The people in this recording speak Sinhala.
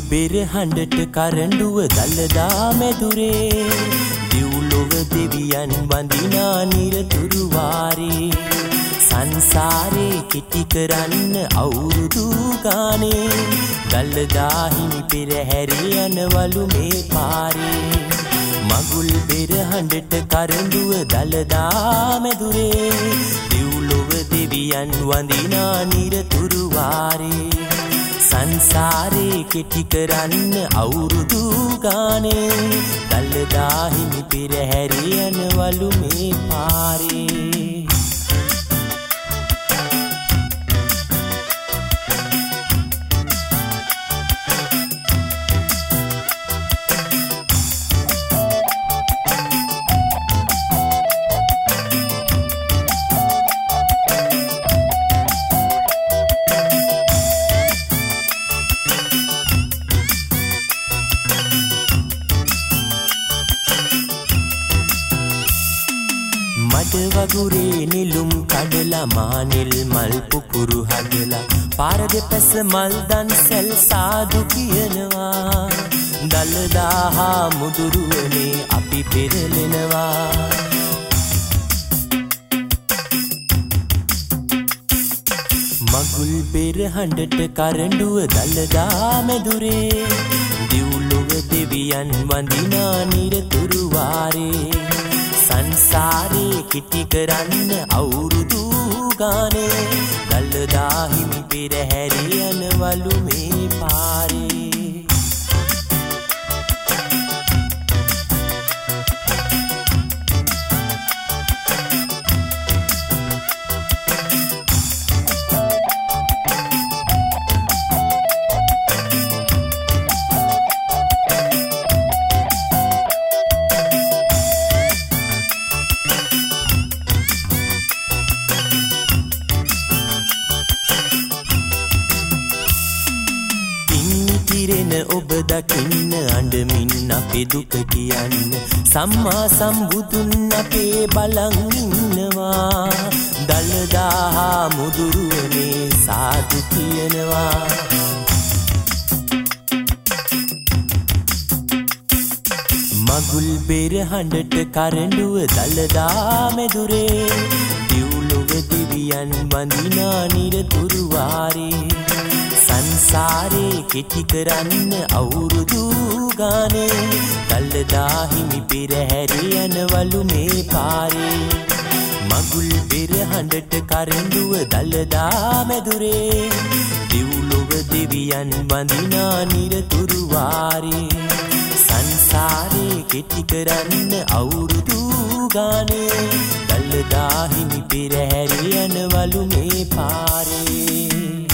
බෙර හඬට කරඬුව දළදා මැදුරේ දිව්ලොව දෙවියන් වඳිනා නිරතුරු වාරේ සංසාරේ කෙටි කරන්න අවුරුදු ගානේ දළදා හිමි පෙරහැර යනවලු මේ පාරේ මගුල් බෙර හඬට කරඬුව දළදා මැදුරේ දිව්ලොව දෙවියන් වඳිනා නිරතුරු වාරේ සංසාරේ කෙටි කරන්න අවුරුදු ගානේ දළදා හිමි පෙරහැර යනවලු මේ පාරේ වගුරේ නිලුම් කඩලා මානෙල් මල් පුපුරු හදලා පාර දෙපැස මල් දන්සැල් සාදු කියනවා දළදා මුදුරුවනේ අපි පෙරලෙනවා මගුල් බෙර හඬට කරඬුව දළදා මැදුරේ දිව්ලොව දෙවියන් වඳිනා නිරතුරු වාරේ සංසාරේ කෙටි කරන්න අවුරුදු ගානේ දළදා හිමි පෙරහැර යනවලු මේ පාරේ ඔබ දකින්න අඬමින් අපේ දුක කියන්න සම්මා සම්බුදුන් අපේ බලන් ඉන්නවා දළදා මුදුරුවනේ සාදු කියනවා මගුල් බෙර හඬට කරඬුව දළදා මැදුරේ දිව්ලොව දෙවියන් වඳිනා නිරතුරු වාරේ සංසාරේ කෙටි කරන්න අවුරුදු ගානේ දළදා හිමි පෙරහැර යනවලු මේ පාරේ මගුල් බෙර හඬට කරඬුව දළදා මැදුරේ දිව්ලොව දෙවියන් වඳිනා නිරතුරු වාරේ සංසාරේ කෙටි කරන්න අවුරුදු ගානේ දළදා හිමි පෙරහැර යනවලු මේ පාරේ